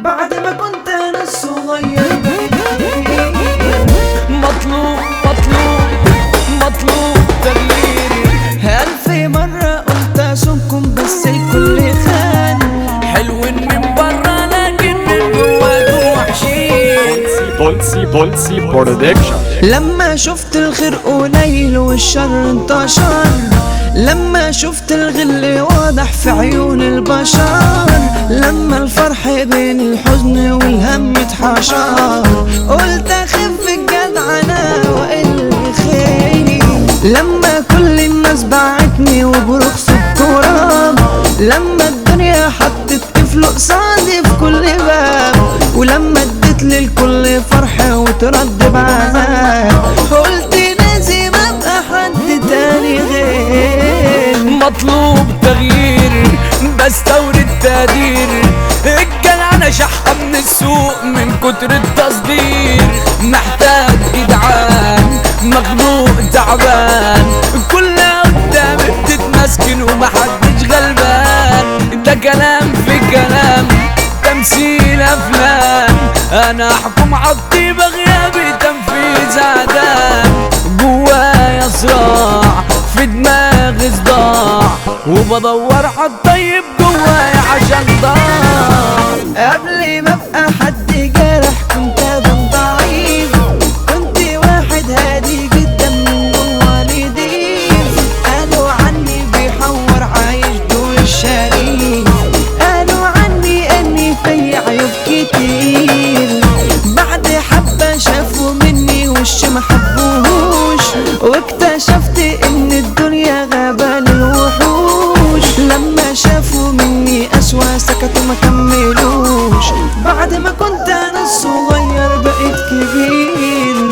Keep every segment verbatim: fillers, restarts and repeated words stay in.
بعد ما كنت انا الصغير بقيت كبير. مطلوب مطلوب مطلوب تغيير. ألف مرة قلت أصونكم بس الكل خان. حلوين من برا لكن من جواكم وحشين. بولسي بولسي برودكشن. لما شفت الخير قليل والشر انتشر، لما شفت الغل واضح في عيون البشر، لما الفرح بين الحزن والهم اتحشر، قلت اخف الجدعنة واقل خيري. لما كل الناس باعتني وبرخص التراب، لما الدنيا حطت قفل قصادي في كل باب، ولما اديت للكل فرحة وترد بعذاب، قلت لازم ابقى حد تاني غير. مطلوب تغيير بستورد تقدير. الجدعنة شحة من السوق من كتر التصدير. محتاج جدعان مخلوق تعبان، كلها قدامي بتتمسكن ومحدش غلبان. ده كلام في كلام تمثيل افلام، انا احكم عالطيبة غيابي تنفيذ اعدام. جوايا صراع في دماغي صداع، وبدور عالطيب جوايا عشان ضاع. قبل ما ابقى حد جارح كنت ادم ضعيف، كنت واحد هادي جدا من جوا نضيف. قالوا عني بيحور عايش دور الشريف، قالوا عني اني في عيوب كتير. بعد حبة شافوا مني وش محبوهوش، واكتشفت ان الدنيا غابة للوحوش. لما شافوا مني اسوأ سكتوا ما كملوش، بعد ما كنت انا الصغير بقيت كبير.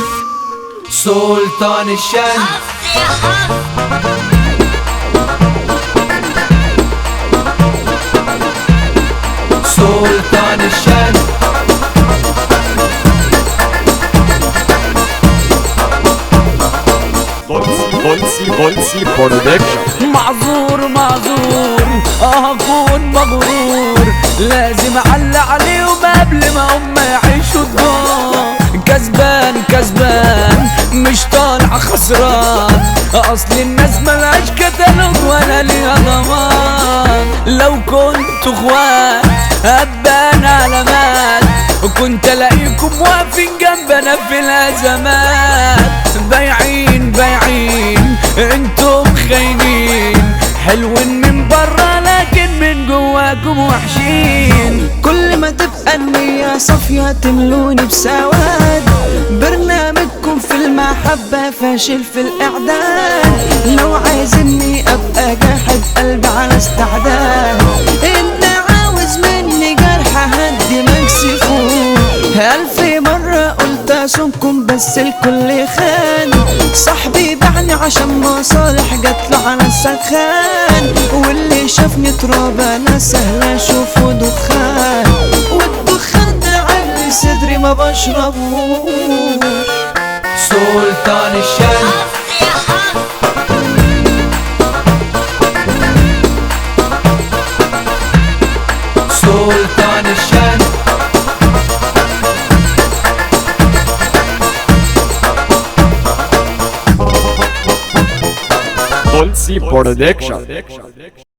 سلطان الشان سلطان الشان. بولسي بولسي بولسي برودكشن. معذور معذور اه اكون مغرور، لازم اعلق عليهم قبل ما هم يعيشوا الدور. كسبان كسبان مش طالع خسران، اصل الناس ملهاش كتالوج ولا ليها ضمان. لو كنت اخوات هبان علامات، كنت الاقيكم واقفين جنبنا في الازمات. بايعين بايعين انتم خاينين، حلوين من برا لكن من جواكم وحشين. كل ما تبقى النية صافية تملوني بسواد، برنامجكم في المحبة فاشل في الإعداد. لو عايزني أبقى جاحد قلبي على استعداد، انت عاوز مني جرح هدي مكسفون. ألف مرة قلت أصونكم بس الكل خان، صاحبي باعني عشان مصالح جاتله على السخان. واللي شافني تراب أنا سهل أشوفه دخان، والدخان ده عالي صدري ما بشربوش. سلطان الشان سلطان الشان. بولسي برودكشن.